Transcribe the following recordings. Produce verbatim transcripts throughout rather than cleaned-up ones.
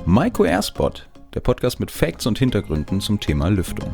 Maiko Airspot, der Podcast mit Facts und Hintergründen zum Thema Lüftung.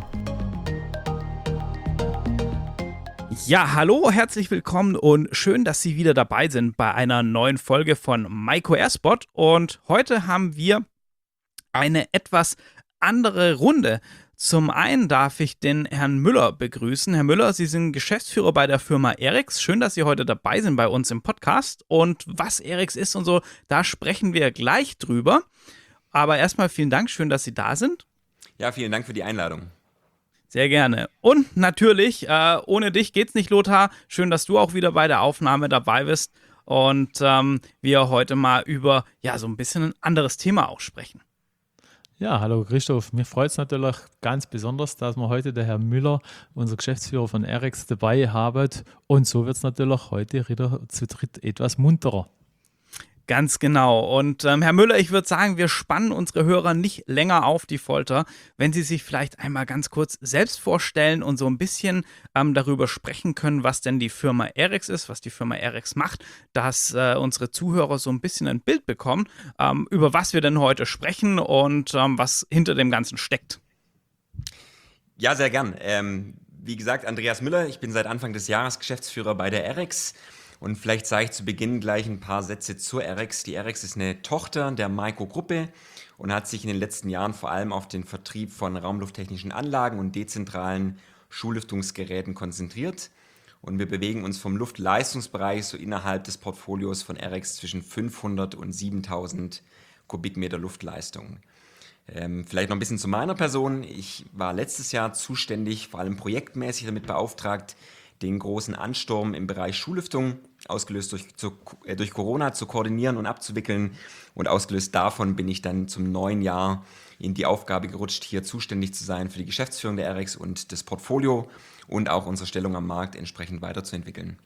Ja, hallo, herzlich willkommen und schön, dass Sie wieder dabei sind bei einer neuen Folge von Maiko Airspot. Und heute haben wir eine etwas andere Runde. Zum einen darf ich den Herrn Müller begrüßen. Herr Müller, Sie sind Geschäftsführer bei der Firma Aerex. Schön, dass Sie heute dabei sind bei uns im Podcast. Und was Aerex ist und so, da sprechen wir gleich drüber. Aber erstmal vielen Dank, schön, dass Sie da sind. Ja, vielen Dank für die Einladung. Sehr gerne. Und natürlich, äh, ohne dich geht's nicht, Lothar. Schön, dass du auch wieder bei der Aufnahme dabei bist und ähm, wir heute mal über ja so ein bisschen ein anderes Thema auch sprechen. Ja, hallo Christoph. Mir freut es natürlich ganz besonders, dass wir heute den Herrn Müller, unser Geschäftsführer von Aerex, dabei haben. Und so wird es natürlich heute wieder zu dritt etwas munterer. Ganz genau. Und ähm, Herr Müller, ich würde sagen, wir spannen unsere Hörer nicht länger auf die Folter, wenn Sie sich vielleicht einmal ganz kurz selbst vorstellen und so ein bisschen ähm, darüber sprechen können, was denn die Firma Aerex ist, was die Firma Aerex macht, dass äh, unsere Zuhörer so ein bisschen ein Bild bekommen, ähm, über was wir denn heute sprechen und ähm, was hinter dem Ganzen steckt. Ja, sehr gern. Ähm, wie gesagt, Andreas Müller, ich bin seit Anfang des Jahres Geschäftsführer bei der Aerex. Und vielleicht sage ich zu Beginn gleich ein paar Sätze zur Aerex. Die Aerex ist eine Tochter der Maiko-Gruppe und hat sich in den letzten Jahren vor allem auf den Vertrieb von raumlufttechnischen Anlagen und dezentralen Schullüftungsgeräten konzentriert. Und wir bewegen uns vom Luftleistungsbereich so innerhalb des Portfolios von Aerex zwischen fünfhundert und siebentausend Kubikmeter Luftleistung. Ähm, vielleicht noch ein bisschen zu meiner Person. Ich war letztes Jahr zuständig, vor allem projektmäßig damit beauftragt, den großen Ansturm im Bereich Schullüftung, ausgelöst durch, zu, äh, durch Corona, zu koordinieren und abzuwickeln. Und ausgelöst davon bin ich dann zum neuen Jahr in die Aufgabe gerutscht, hier zuständig zu sein für die Geschäftsführung der Aerex und das Portfolio und auch unsere Stellung am Markt entsprechend weiterzuentwickeln.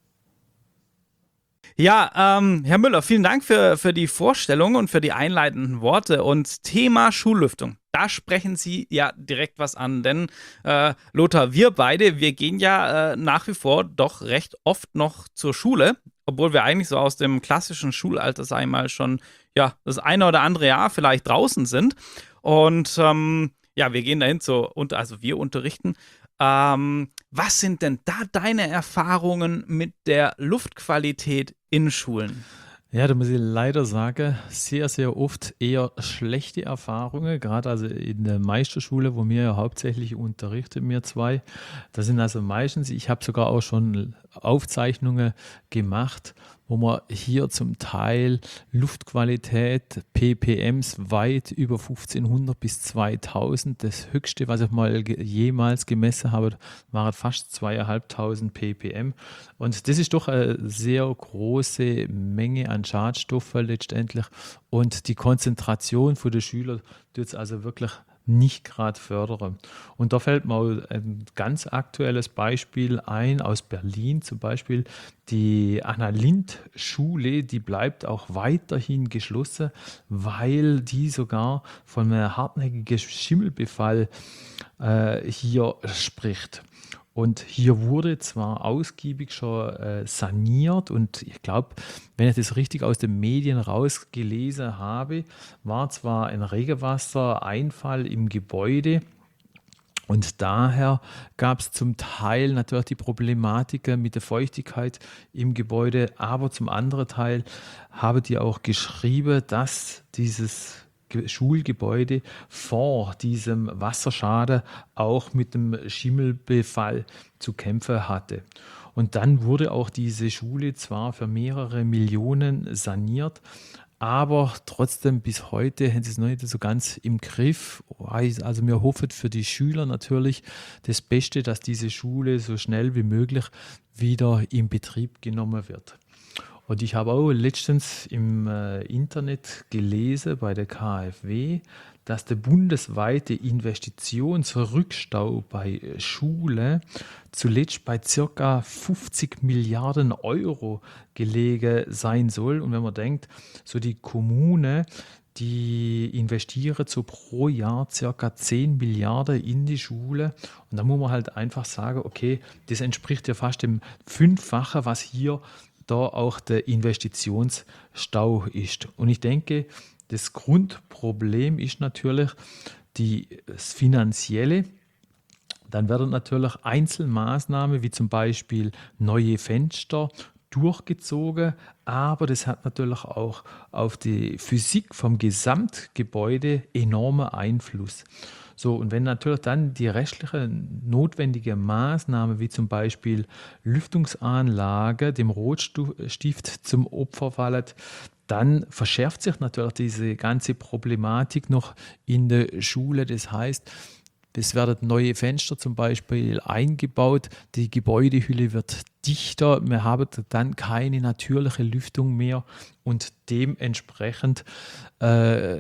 Ja, ähm, Herr Müller, vielen Dank für, für die Vorstellung und für die einleitenden Worte. Und Thema Schullüftung, da sprechen Sie ja direkt was an. Denn, äh, Lothar, wir beide, wir gehen ja äh, nach wie vor doch recht oft noch zur Schule, obwohl wir eigentlich so aus dem klassischen Schulalter, sag ich mal, schon ja, das eine oder andere Jahr vielleicht draußen sind. Und ähm, ja, wir gehen dahin zu, also wir unterrichten. Ähm, was sind denn da deine Erfahrungen mit der Luftqualität in Schulen? Ja, da muss ich leider sagen, sehr, sehr oft eher schlechte Erfahrungen, gerade also in der Meisterschule, wo wir ja hauptsächlich unterrichten, wir zwei. Das sind also meistens, ich habe sogar auch schon Aufzeichnungen gemacht, wo man hier zum Teil Luftqualität, P P Ms weit über fünfzehnhundert bis zweitausend. Das höchste, was ich mal ge- jemals gemessen habe, waren fast zweitausendfünfhundert P P M. Und das ist doch eine sehr große Menge an Schadstoffen letztendlich. Und die Konzentration der Schüler tut es also wirklich nicht gerade fördern. Und da fällt mir ein ganz aktuelles Beispiel ein aus Berlin, zum Beispiel die Anna-Lindt-Schule, die bleibt auch weiterhin geschlossen, weil die sogar von einem hartnäckigen Schimmelbefall äh, hier spricht. Und hier wurde zwar ausgiebig schon äh, saniert und ich glaube, wenn ich das richtig aus den Medien rausgelesen habe, war zwar ein Regenwassereinfall im Gebäude und daher gab es zum Teil natürlich die Problematik mit der Feuchtigkeit im Gebäude, aber zum anderen Teil haben die auch geschrieben, dass dieses Schulgebäude vor diesem Wasserschaden auch mit dem Schimmelbefall zu kämpfen hatte. Und dann wurde auch diese Schule zwar für mehrere Millionen saniert, aber trotzdem bis heute haben sie es noch nicht so ganz im Griff. Also wir hoffen für die Schüler natürlich das Beste, dass diese Schule so schnell wie möglich wieder in Betrieb genommen wird. Und ich habe auch letztens im äh, Internet gelesen bei der K f W, dass der bundesweite Investitionsrückstau bei Schule zuletzt bei ca. fünfzig Milliarden Euro gelegen sein soll. Und wenn man denkt, so die Kommune, die investieren so pro Jahr ca. zehn Milliarden in die Schule. Und da muss man halt einfach sagen, okay, das entspricht ja fast dem Fünffachen, was hier da auch der Investitionsstau ist. Und ich denke, das Grundproblem ist natürlich die, das Finanzielle. Dann werden natürlich Einzelmaßnahmen wie zum Beispiel neue Fenster durchgezogen, aber das hat natürlich auch auf die Physik vom Gesamtgebäude enormen Einfluss. So, und wenn natürlich dann die restlichen notwendigen Maßnahmen wie zum Beispiel Lüftungsanlage dem Rotstift zum Opfer fallen, dann verschärft sich natürlich diese ganze Problematik noch in der Schule. Das heißt, es werden neue Fenster zum Beispiel eingebaut, die Gebäudehülle wird dichter, wir haben dann keine natürliche Lüftung mehr und dementsprechend äh,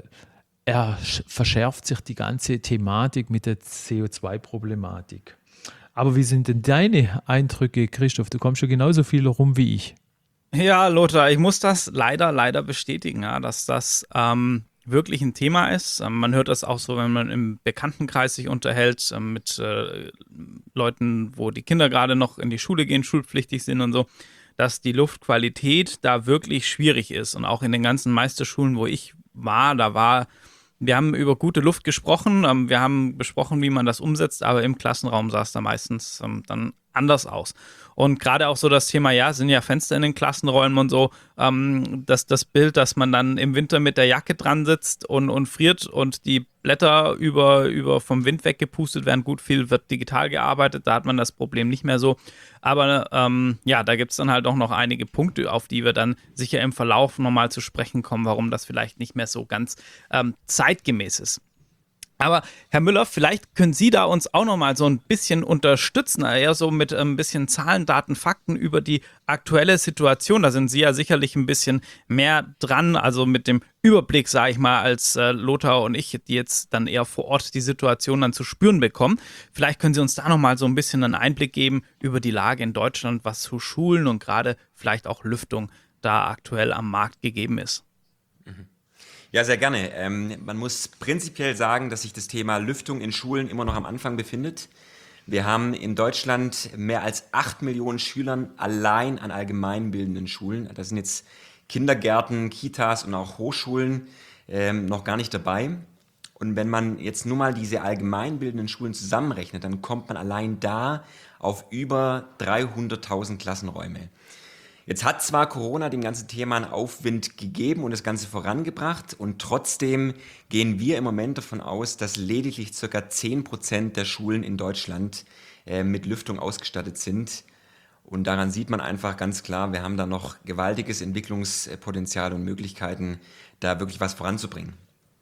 er verschärft sich die ganze Thematik mit der C O zwei Problematik. Aber wie sind denn deine Eindrücke, Christoph? Du kommst schon genauso viel rum wie ich. Ja, Lothar, ich muss das leider, leider bestätigen, ja, dass das ähm, wirklich ein Thema ist. Ähm, man hört das auch so, wenn man im Bekanntenkreis sich unterhält ähm, mit äh, Leuten, wo die Kinder gerade noch in die Schule gehen, schulpflichtig sind und so, dass die Luftqualität da wirklich schwierig ist. Und auch in den ganzen Meisterschulen, wo ich war, da war, wir haben über gute Luft gesprochen, ähm, wir haben besprochen, wie man das umsetzt, aber im Klassenraum sah es da meistens ähm, dann anders aus. Und gerade auch so das Thema, ja, sind ja Fenster in den Klassenräumen und so, ähm, das, das Bild, dass man dann im Winter mit der Jacke dran sitzt und, und friert und die Blätter über, über vom Wind weggepustet werden. Gut, viel wird digital gearbeitet, da hat man das Problem nicht mehr so. Aber ähm, ja, da gibt es dann halt auch noch einige Punkte, auf die wir dann sicher im Verlauf nochmal zu sprechen kommen, warum das vielleicht nicht mehr so ganz ähm, zeitgemäß ist. Aber Herr Müller, vielleicht können Sie da uns auch noch mal so ein bisschen unterstützen, eher so mit ein bisschen Zahlen, Daten, Fakten über die aktuelle Situation. Da sind Sie ja sicherlich ein bisschen mehr dran, also mit dem Überblick, sage ich mal, als äh, Lothar und ich, die jetzt dann eher vor Ort die Situation dann zu spüren bekommen. Vielleicht können Sie uns da noch mal so ein bisschen einen Einblick geben über die Lage in Deutschland, was zu Schulen und gerade vielleicht auch Lüftung da aktuell am Markt gegeben ist. Mhm. Ja, sehr gerne. Ähm, man muss prinzipiell sagen, dass sich das Thema Lüftung in Schulen immer noch am Anfang befindet. Wir haben in Deutschland mehr als acht Millionen Schülern allein an allgemeinbildenden Schulen. Das sind jetzt Kindergärten, Kitas und auch Hochschulen ähm, noch gar nicht dabei. Und wenn man jetzt nur mal diese allgemeinbildenden Schulen zusammenrechnet, dann kommt man allein da auf über dreihunderttausend Klassenräume. Jetzt hat zwar Corona dem ganzen Thema einen Aufwind gegeben und das Ganze vorangebracht und trotzdem gehen wir im Moment davon aus, dass lediglich ca. zehn Prozent der Schulen in Deutschland äh, mit Lüftung ausgestattet sind. Und daran sieht man einfach ganz klar, wir haben da noch gewaltiges Entwicklungspotenzial und Möglichkeiten, da wirklich was voranzubringen.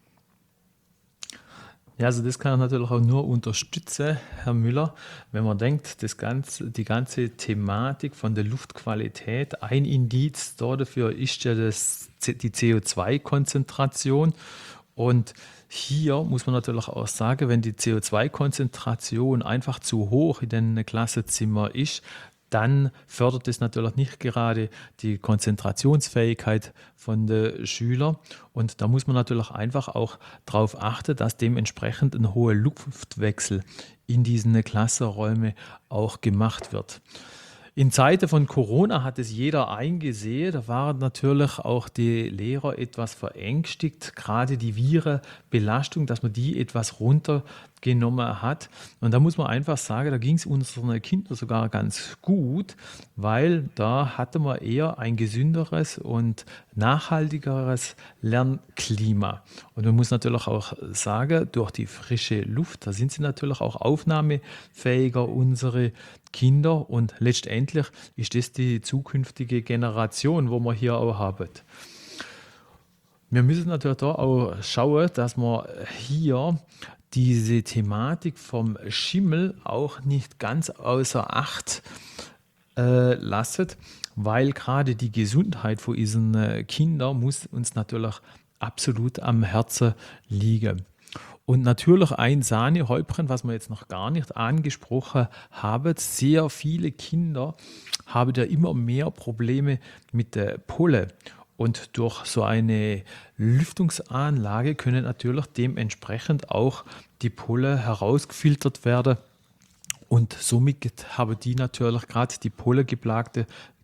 Ja, also das kann ich natürlich auch nur unterstützen, Herr Müller, wenn man denkt, das ganze, die ganze Thematik von der Luftqualität, ein Indiz dafür ist ja das, die C O zwei Konzentration. Und hier muss man natürlich auch sagen, wenn die C O zwei Konzentration einfach zu hoch in einem Klassenzimmer ist, dann fördert es natürlich nicht gerade die Konzentrationsfähigkeit von den Schülern. Und da muss man natürlich einfach auch darauf achten, dass dementsprechend ein hoher Luftwechsel in diesen Klassenräumen auch gemacht wird. In Zeiten von Corona hat es jeder eingesehen, da waren natürlich auch die Lehrer etwas verängstigt, gerade die Virenbelastung, dass man die etwas runtergenommen hat. Und da muss man einfach sagen, da ging es unseren Kindern sogar ganz gut, weil da hatte man eher ein gesünderes und nachhaltigeres Lernklima. Und man muss natürlich auch sagen, durch die frische Luft, da sind sie natürlich auch aufnahmefähiger, unsere Kinder, und letztendlich ist das die zukünftige Generation, wo wir hier auch haben. Wir müssen natürlich da auch schauen, dass wir hier diese Thematik vom Schimmel auch nicht ganz außer Acht äh, lassen, weil gerade die Gesundheit von unseren äh, Kindern muss uns natürlich absolut am Herzen liegen. Und natürlich ein Sahnehäubchen, was wir jetzt noch gar nicht angesprochen haben. Sehr viele Kinder haben ja immer mehr Probleme mit der Pollen. Und durch so eine Lüftungsanlage können natürlich dementsprechend auch die Pollen herausgefiltert werden. Und somit haben die natürlich gerade die pollengeplagte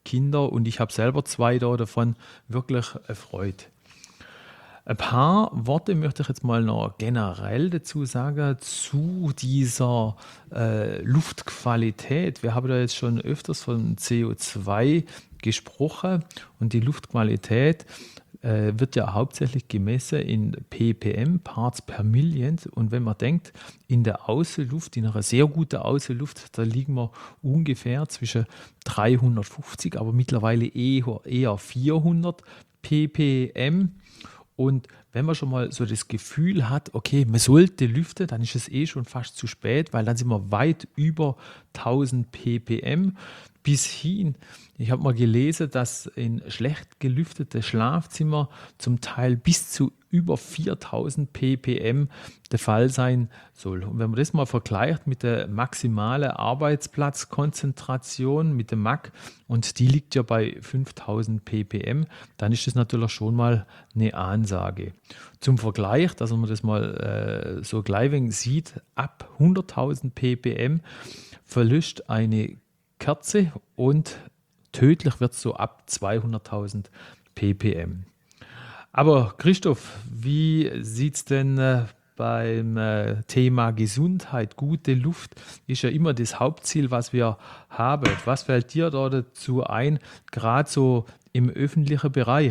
Kinder und ich habe selber zwei da davon wirklich erfreut. Ein paar Worte möchte ich jetzt mal noch generell dazu sagen, zu dieser äh, Luftqualität. Wir haben da jetzt schon öfters von C O zwei gesprochen und die Luftqualität äh, wird ja hauptsächlich gemessen in ppm, Parts per Million. Und wenn man denkt, in der Außenluft, in einer sehr guten Außenluft, da liegen wir ungefähr zwischen dreihundertfünfzig, aber mittlerweile eher, eher vierhundert ppm. Und wenn man schon mal so das Gefühl hat, okay, man sollte lüften, dann ist es eh schon fast zu spät, weil dann sind wir weit über tausend ppm bis hin. Ich habe mal gelesen, dass in schlecht gelüftete Schlafzimmer zum Teil bis zu über viertausend ppm der Fall sein soll. Und wenn man das mal vergleicht mit der maximalen Arbeitsplatzkonzentration, mit dem M A C, und die liegt ja bei fünftausend ppm, dann ist das natürlich schon mal eine Ansage. Zum Vergleich, dass man das mal äh, so gleich sieht, ab hunderttausend ppm verlöscht eine Kerze und tödlich wird es so ab zweihunderttausend ppm. Aber Christoph, wie sieht es denn äh, beim äh, Thema Gesundheit, gute Luft, ist ja immer das Hauptziel, was wir haben. Was fällt dir da dazu ein, gerade so im öffentlichen Bereich?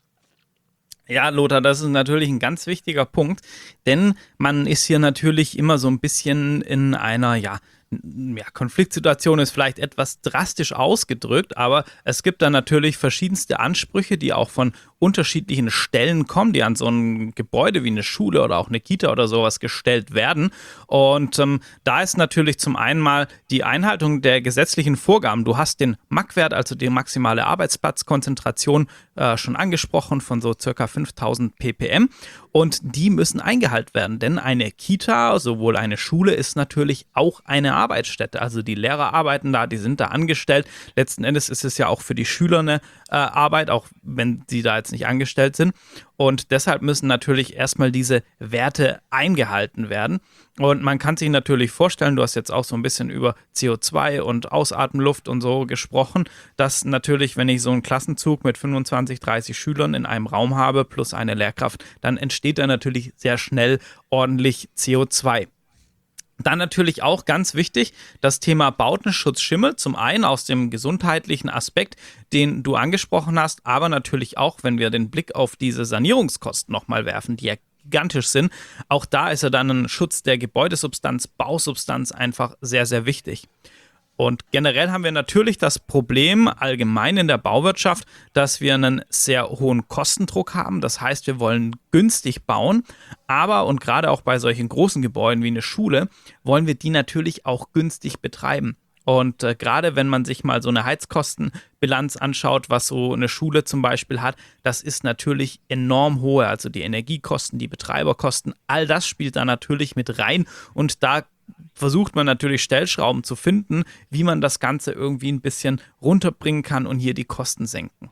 Ja, Lothar, das ist natürlich ein ganz wichtiger Punkt, denn man ist hier natürlich immer so ein bisschen in einer, ja, Ja, Konfliktsituation ist vielleicht etwas drastisch ausgedrückt, aber es gibt da natürlich verschiedenste Ansprüche, die auch von unterschiedlichen Stellen kommen, die an so ein Gebäude wie eine Schule oder auch eine Kita oder sowas gestellt werden. Und ähm, da ist natürlich zum einen mal die Einhaltung der gesetzlichen Vorgaben. Du hast den M A C-Wert, also die maximale Arbeitsplatzkonzentration, äh, schon angesprochen von so circa fünftausend ppm. Und die müssen eingehalten werden, denn eine Kita, sowohl eine Schule, ist natürlich auch eine Arbeitsstätte. Also die Lehrer arbeiten da, die sind da angestellt. Letzten Endes ist es ja auch für die Schüler eine äh, Arbeit, auch wenn sie da jetzt nicht angestellt sind. Und deshalb müssen natürlich erstmal diese Werte eingehalten werden. Und man kann sich natürlich vorstellen, du hast jetzt auch so ein bisschen über C O zwei und Ausatemluft und so gesprochen, dass natürlich, wenn ich so einen Klassenzug mit fünfundzwanzig, dreißig Schülern in einem Raum habe, plus eine Lehrkraft, dann entsteht da natürlich sehr schnell ordentlich C O zwei. Dann natürlich auch ganz wichtig, das Thema Bautenschutz Schimmel, zum einen aus dem gesundheitlichen Aspekt, den du angesprochen hast, aber natürlich auch, wenn wir den Blick auf diese Sanierungskosten nochmal werfen, die ja gigantisch sind, auch da ist ja dann ein Schutz der Gebäudesubstanz, Bausubstanz einfach sehr, sehr wichtig. Und generell haben wir natürlich das Problem allgemein in der Bauwirtschaft, dass wir einen sehr hohen Kostendruck haben. Das heißt, wir wollen günstig bauen, aber und gerade auch bei solchen großen Gebäuden wie eine Schule, wollen wir die natürlich auch günstig betreiben. Und äh, gerade wenn man sich mal so eine Heizkostenbilanz anschaut, was so eine Schule zum Beispiel hat, das ist natürlich enorm hohe. Also die Energiekosten, die Betreiberkosten, all das spielt da natürlich mit rein. Und da versucht man natürlich Stellschrauben zu finden, wie man das Ganze irgendwie ein bisschen runterbringen kann und hier die Kosten senken.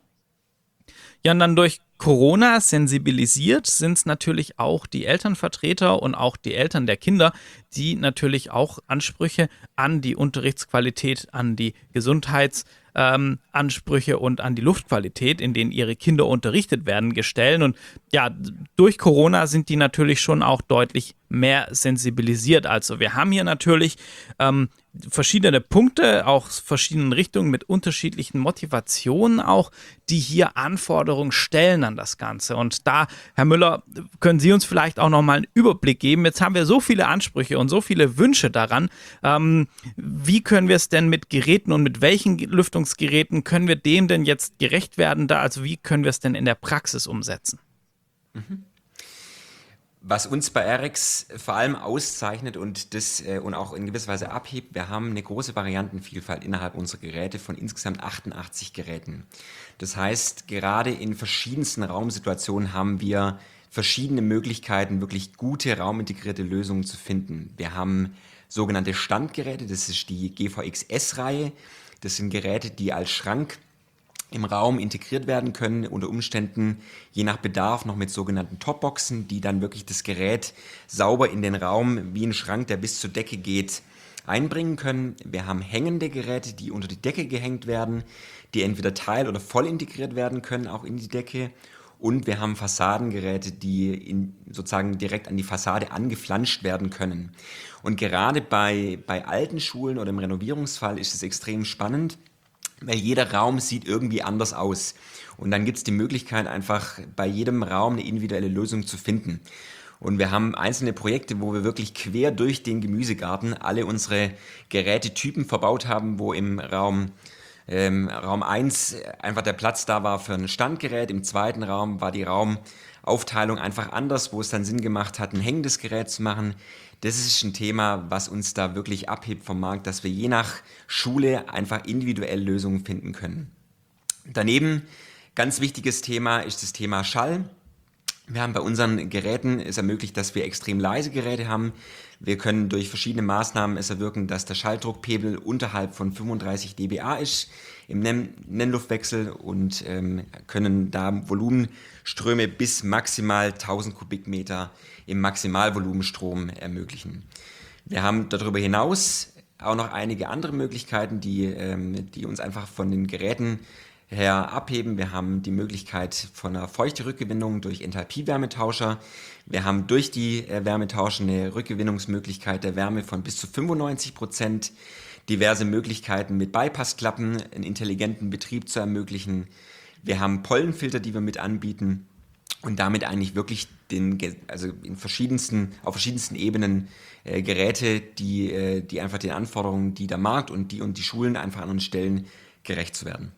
Ja, und dann durch Corona sensibilisiert sind es natürlich auch die Elternvertreter und auch die Eltern der Kinder, die natürlich auch Ansprüche an die Unterrichtsqualität, an die Gesundheitsansprüche ähm, und an die Luftqualität, in denen ihre Kinder unterrichtet werden, gestellt. Und ja, durch Corona sind die natürlich schon auch deutlich mehr sensibilisiert. Also wir haben hier natürlich ähm, verschiedene Punkte, auch aus verschiedenen Richtungen mit unterschiedlichen Motivationen auch, die hier Anforderungen stellen an das Ganze. Und da, Herr Müller, können Sie uns vielleicht auch nochmal einen Überblick geben. Jetzt haben wir so viele Ansprüche und so viele Wünsche daran. Ähm, wie können wir es denn mit Geräten und mit welchen Lüftungsgeräten können wir dem denn jetzt gerecht werden? Da, also wie können wir es denn in der Praxis umsetzen? Mhm. Was uns bei Aerex vor allem auszeichnet und das äh, und auch in gewisser Weise abhebt, wir haben eine große Variantenvielfalt innerhalb unserer Geräte von insgesamt achtundachtzig Geräten. Das heißt, gerade in verschiedensten Raumsituationen haben wir verschiedene Möglichkeiten, wirklich gute raumintegrierte Lösungen zu finden. Wir haben sogenannte Standgeräte, das ist die G V X S-Reihe. Das sind Geräte, die als Schrank im Raum integriert werden können, unter Umständen je nach Bedarf noch mit sogenannten Topboxen, die dann wirklich das Gerät sauber in den Raum wie ein Schrank, der bis zur Decke geht, einbringen können. Wir haben hängende Geräte, die unter die Decke gehängt werden, die entweder teil- oder voll integriert werden können, auch in die Decke. Und wir haben Fassadengeräte, die in, sozusagen direkt an die Fassade angeflanscht werden können. Und gerade bei, bei alten Schulen oder im Renovierungsfall ist es extrem spannend, weil jeder Raum sieht irgendwie anders aus. Und dann gibt es die Möglichkeit, einfach bei jedem Raum eine individuelle Lösung zu finden. Und wir haben einzelne Projekte, wo wir wirklich quer durch den Gemüsegarten alle unsere Gerätetypen verbaut haben, wo im Raum Ähm, Raum eins einfach der Platz da war für ein Standgerät. Im zweiten Raum war die Raumaufteilung einfach anders, wo es dann Sinn gemacht hat, ein hängendes Gerät zu machen. Das ist ein Thema, was uns da wirklich abhebt vom Markt, dass wir je nach Schule einfach individuell Lösungen finden können. Daneben, ganz wichtiges Thema ist das Thema Schall. Wir haben bei unseren Geräten es ermöglicht, dass wir extrem leise Geräte haben. Wir können durch verschiedene Maßnahmen es erwirken, dass der Schalldruckpegel unterhalb von fünfunddreißig dBA ist im Nennluftwechsel und ähm, können da Volumenströme bis maximal tausend Kubikmeter im Maximalvolumenstrom ermöglichen. Wir haben darüber hinaus auch noch einige andere Möglichkeiten, die, ähm, die uns einfach von den Geräten her abheben. Wir haben die Möglichkeit von einer Feuchterückgewinnung durch Enthalpie-Wärmetauscher. Wir haben durch die äh, Wärmetauscher eine Rückgewinnungsmöglichkeit der Wärme von bis zu fünfundneunzig Prozent, diverse Möglichkeiten mit Bypassklappen, einen intelligenten Betrieb zu ermöglichen. Wir haben Pollenfilter, die wir mit anbieten und damit eigentlich wirklich den, also in verschiedensten, auf verschiedensten Ebenen äh, Geräte, die, äh, die einfach den Anforderungen, die der Markt und die und die Schulen einfach an uns stellen, gerecht zu werden.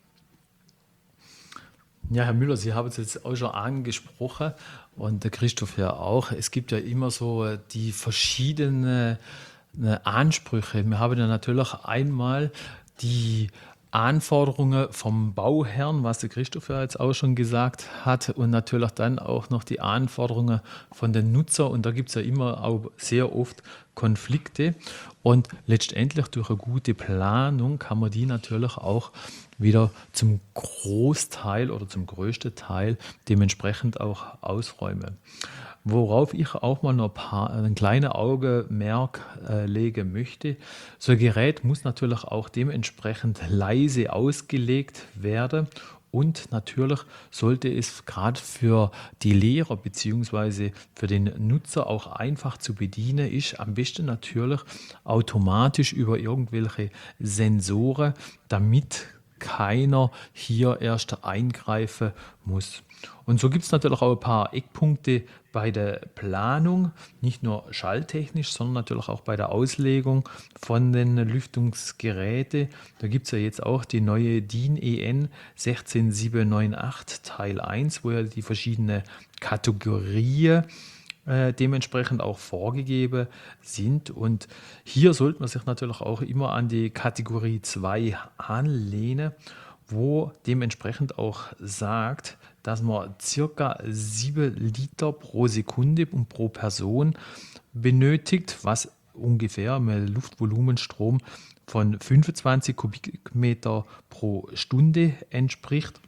Ja, Herr Müller, Sie haben es jetzt auch schon angesprochen und der Christoph ja auch. Es gibt ja immer so die verschiedenen Ansprüche. Wir haben ja natürlich einmal die Anforderungen vom Bauherrn, was der Christoph ja jetzt auch schon gesagt hat, und natürlich dann auch noch die Anforderungen von den Nutzern. Und da gibt es ja immer auch sehr oft Konflikte. Und letztendlich durch eine gute Planung kann man die natürlich auch wieder zum Großteil oder zum größten Teil dementsprechend auch ausräumen. Worauf ich auch mal noch ein, paar, ein kleines Augenmerk äh, legen möchte, so ein Gerät muss natürlich auch dementsprechend leise ausgelegt werden und natürlich sollte es gerade für die Lehrer bzw. für den Nutzer auch einfach zu bedienen ist, am besten natürlich automatisch über irgendwelche Sensoren, damit keiner hier erst eingreifen muss. Und so gibt es natürlich auch ein paar Eckpunkte bei der Planung, nicht nur schalltechnisch, sondern natürlich auch bei der Auslegung von den Lüftungsgeräten. Da gibt es ja jetzt auch die neue DIN E N sechzehn sieben neun acht Teil eins, wo ja die verschiedenen Kategorien äh, dementsprechend auch vorgegeben sind. Und hier sollte man sich natürlich auch immer an die Kategorie zwei anlehnen, wo dementsprechend auch sagt, dass man circa sieben Liter pro Sekunde und pro Person benötigt, was ungefähr einem Luftvolumenstrom von fünfundzwanzig Kubikmeter pro Stunde entspricht.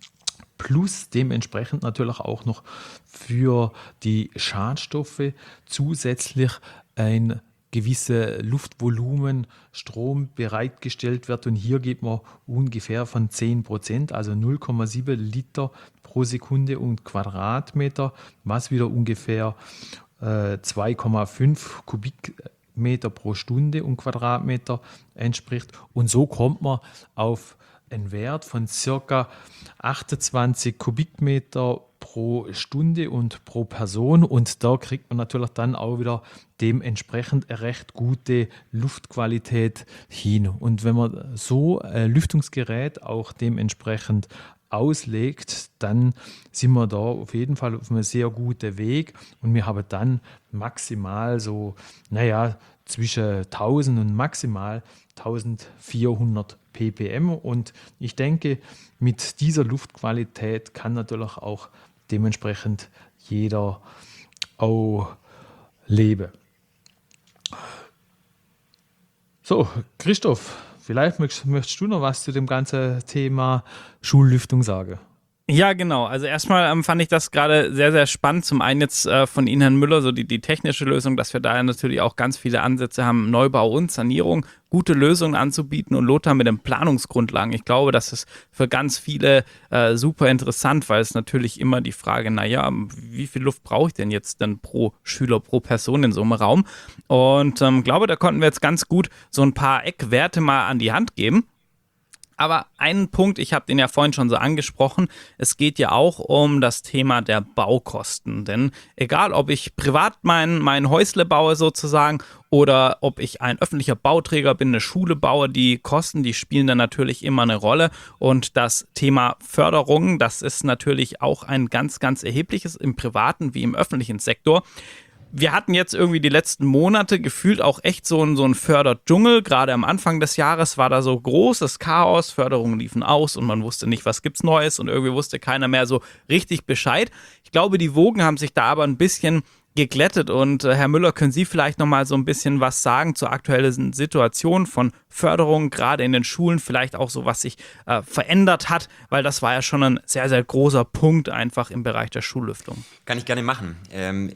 Plus dementsprechend natürlich auch noch für die Schadstoffe zusätzlich ein gewisse Luftvolumen Strom bereitgestellt wird. Und hier geht man ungefähr von zehn Prozent, also null Komma sieben Liter pro Sekunde und Quadratmeter, was wieder ungefähr äh, zwei Komma fünf Kubikmeter pro Stunde und Quadratmeter entspricht. Und so kommt man auf einen Wert von ca. achtundzwanzig Kubikmeter pro Stunde und pro Person, und da kriegt man natürlich dann auch wieder dementsprechend eine recht gute Luftqualität hin. Und wenn man so ein Lüftungsgerät auch dementsprechend auslegt, dann sind wir da auf jeden Fall auf einem sehr guten Weg und wir haben dann maximal so, naja, zwischen tausend und maximal eintausendvierhundert ppm, und ich denke, mit dieser Luftqualität kann natürlich auch dementsprechend jeder auch leben. So, Christoph, vielleicht möchtest, möchtest du noch was zu dem ganzen Thema Schullüftung sagen? Ja, genau. Also erstmal ähm, fand ich das gerade sehr, sehr spannend. Zum einen jetzt äh, von Ihnen, Herrn Müller, so die, die technische Lösung, dass wir da natürlich auch ganz viele Ansätze haben, Neubau und Sanierung, gute Lösungen anzubieten, und Lothar mit den Planungsgrundlagen. Ich glaube, das ist für ganz viele äh, super interessant, weil es natürlich immer die Frage, naja, wie viel Luft brauche ich denn jetzt dann pro Schüler, pro Person in so einem Raum? Und ich ähm, glaube, da konnten wir jetzt ganz gut so ein paar Eckwerte mal an die Hand geben. Aber einen Punkt, ich habe den ja vorhin schon so angesprochen, es geht ja auch um das Thema der Baukosten. Denn egal, ob ich privat mein, mein Häusle baue sozusagen oder ob ich ein öffentlicher Bauträger bin, eine Schule baue, die Kosten, die spielen dann natürlich immer eine Rolle. Und das Thema Förderung, das ist natürlich auch ein ganz, ganz erhebliches im privaten wie im öffentlichen Sektor. Wir hatten jetzt irgendwie die letzten Monate gefühlt auch echt so ein, so ein Förderdschungel. Gerade am Anfang des Jahres war da so großes Chaos. Förderungen liefen aus und man wusste nicht, was gibt's Neues, und irgendwie wusste keiner mehr so richtig Bescheid. Ich glaube, die Wogen haben sich da aber ein bisschen geglättet, und äh, Herr Müller, können Sie vielleicht noch mal so ein bisschen was sagen zur aktuellen Situation von Förderung, gerade in den Schulen, vielleicht auch so, was sich äh, verändert hat, weil das war ja schon ein sehr, sehr großer Punkt einfach im Bereich der Schullüftung. Kann ich gerne machen. Ähm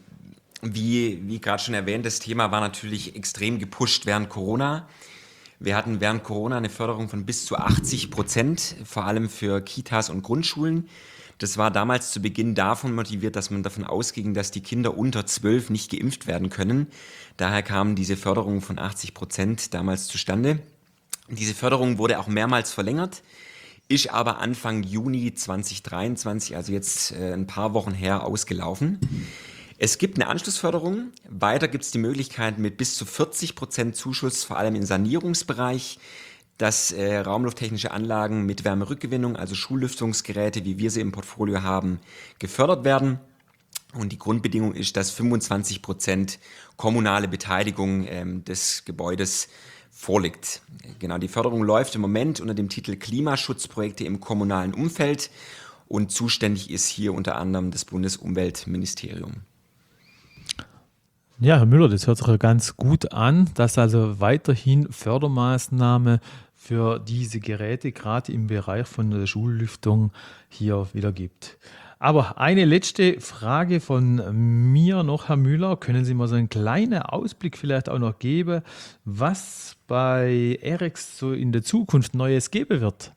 Wie, wie gerade schon erwähnt, das Thema war natürlich extrem gepusht während Corona. Wir hatten während Corona eine Förderung von bis zu achtzig Prozent, vor allem für Kitas und Grundschulen. Das war damals zu Beginn davon motiviert, dass man davon ausging, dass die Kinder unter zwölf nicht geimpft werden können. Daher kam diese Förderung von achtzig Prozent damals zustande. Diese Förderung wurde auch mehrmals verlängert, ist aber Anfang Juni zweitausenddreiundzwanzig, also jetzt äh, ein paar Wochen her, ausgelaufen. Es gibt eine Anschlussförderung. Weiter gibt es die Möglichkeit mit bis zu vierzig Prozent Zuschuss, vor allem im Sanierungsbereich, dass äh, raumlufttechnische Anlagen mit Wärmerückgewinnung, also Schullüftungsgeräte, wie wir sie im Portfolio haben, gefördert werden. Und die Grundbedingung ist, dass fünfundzwanzig Prozent kommunale Beteiligung ähm, des Gebäudes vorliegt. Genau, die Förderung läuft im Moment unter dem Titel Klimaschutzprojekte im kommunalen Umfeld, und zuständig ist hier unter anderem das Bundesumweltministerium. Ja, Herr Müller, das hört sich ganz gut an, dass also weiterhin Fördermaßnahmen für diese Geräte gerade im Bereich von der Schullüftung hier wieder gibt. Aber eine letzte Frage von mir noch, Herr Müller. Können Sie mal so einen kleinen Ausblick vielleicht auch noch geben, was bei Aerex so in der Zukunft Neues geben wird?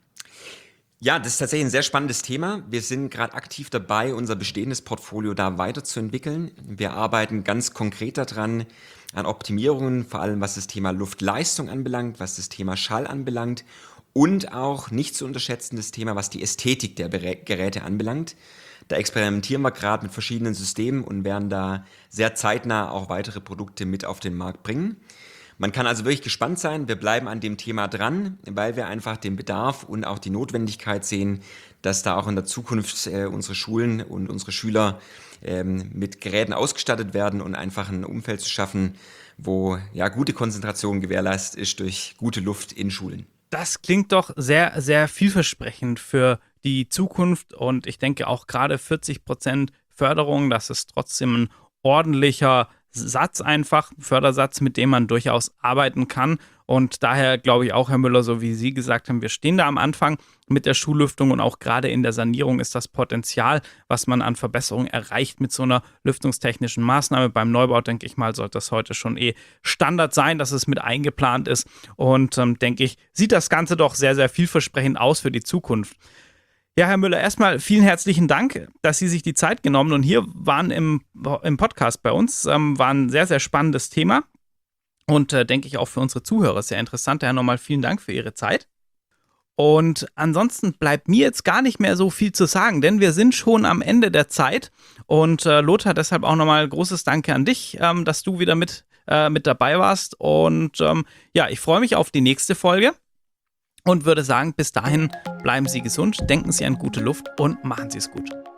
Ja, das ist tatsächlich ein sehr spannendes Thema. Wir sind gerade aktiv dabei, unser bestehendes Portfolio da weiterzuentwickeln. Wir arbeiten ganz konkret daran, an Optimierungen, vor allem was das Thema Luftleistung anbelangt, was das Thema Schall anbelangt und auch nicht zu unterschätzen das Thema, was die Ästhetik der Geräte anbelangt. Da experimentieren wir gerade mit verschiedenen Systemen und werden da sehr zeitnah auch weitere Produkte mit auf den Markt bringen. Man kann also wirklich gespannt sein. Wir bleiben an dem Thema dran, weil wir einfach den Bedarf und auch die Notwendigkeit sehen, dass da auch in der Zukunft äh, unsere Schulen und unsere Schüler ähm, mit Geräten ausgestattet werden und einfach ein Umfeld zu schaffen, wo ja gute Konzentration gewährleistet ist durch gute Luft in Schulen. Das klingt doch sehr, sehr vielversprechend für die Zukunft, und ich denke auch gerade vierzig Prozent Förderung, das ist trotzdem ein ordentlicher Satz einfach, Fördersatz, mit dem man durchaus arbeiten kann. Und daher glaube ich auch, Herr Müller, so wie Sie gesagt haben, wir stehen da am Anfang mit der Schullüftung, und auch gerade in der Sanierung ist das Potenzial, was man an Verbesserungen erreicht mit so einer lüftungstechnischen Maßnahme. Beim Neubau, denke ich mal, sollte das heute schon eh Standard sein, dass es mit eingeplant ist. Und ähm, denke ich, sieht das Ganze doch sehr, sehr vielversprechend aus für die Zukunft. Ja, Herr Müller, erstmal vielen herzlichen Dank, dass Sie sich die Zeit genommen und hier waren im, im Podcast bei uns. Ähm, war ein sehr, sehr spannendes Thema und äh, denke ich auch für unsere Zuhörer sehr interessant. Daher nochmal vielen Dank für Ihre Zeit. Und ansonsten bleibt mir jetzt gar nicht mehr so viel zu sagen, denn wir sind schon am Ende der Zeit. Und äh, Lothar, deshalb auch nochmal großes Danke an dich, ähm, dass du wieder mit, äh, mit dabei warst. Und ähm, ja, ich freue mich auf die nächste Folge. Und würde sagen, bis dahin bleiben Sie gesund, denken Sie an gute Luft und machen Sie es gut.